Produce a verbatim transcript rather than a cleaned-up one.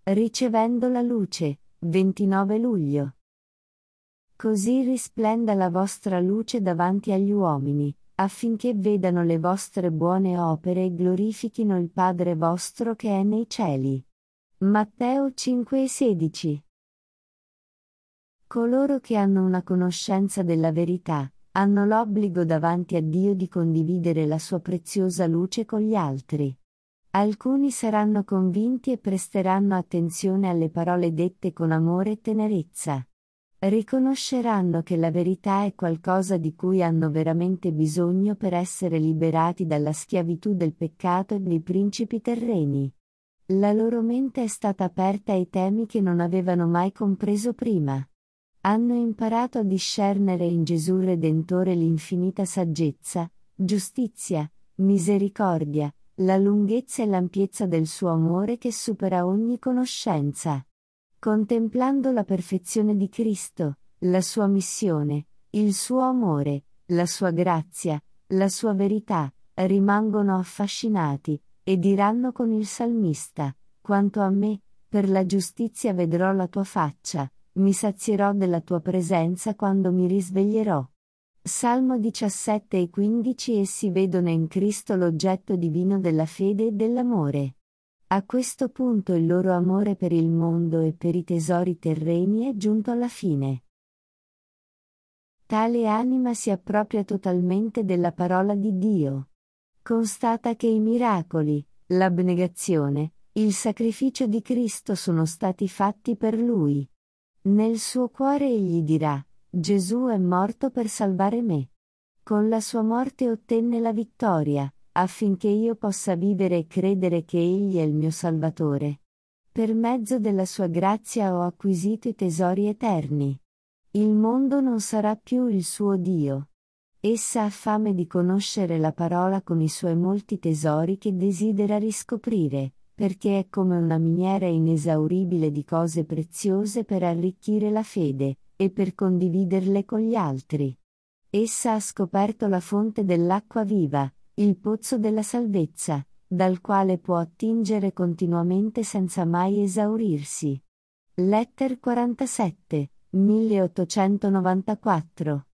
Ricevendo la luce, ventinove luglio. Così risplenda la vostra luce davanti agli uomini, affinché vedano le vostre buone opere e glorifichino il Padre vostro che è nei cieli. Matteo cinque e sedici. Coloro che hanno una conoscenza della verità, hanno l'obbligo davanti a Dio di condividere la sua preziosa luce con gli altri. Alcuni saranno convinti e presteranno attenzione alle parole dette con amore e tenerezza. Riconosceranno che la verità è qualcosa di cui hanno veramente bisogno per essere liberati dalla schiavitù del peccato e dei principi terreni. La loro mente è stata aperta ai temi che non avevano mai compreso prima. Hanno imparato a discernere in Gesù Redentore l'infinita saggezza, giustizia, misericordia, la lunghezza e l'ampiezza del suo amore che supera ogni conoscenza. Contemplando la perfezione di Cristo, la sua missione, il suo amore, la sua grazia, la sua verità, rimangono affascinati, e diranno con il salmista: quanto a me, per la giustizia vedrò la tua faccia, mi sazierò della tua presenza quando mi risveglierò. Salmo diciassette e quindici. Essi vedono in Cristo l'oggetto divino della fede e dell'amore. A questo punto il loro amore per il mondo e per i tesori terreni è giunto alla fine. Tale anima si appropria totalmente della parola di Dio. Constata che i miracoli, l'abnegazione, il sacrificio di Cristo sono stati fatti per lui. Nel suo cuore egli dirà: Gesù è morto per salvare me. Con la sua morte ottenne la vittoria, affinché io possa vivere e credere che egli è il mio Salvatore. Per mezzo della sua grazia ho acquisito i tesori eterni. Il mondo non sarà più il suo Dio. Essa ha fame di conoscere la parola con i suoi molti tesori che desidera riscoprire, perché è come una miniera inesauribile di cose preziose per arricchire la fede, e per condividerle con gli altri. Essa ha scoperto la fonte dell'acqua viva, il pozzo della salvezza, dal quale può attingere continuamente senza mai esaurirsi. Letter quarantasette, milleottocentonovantaquattro.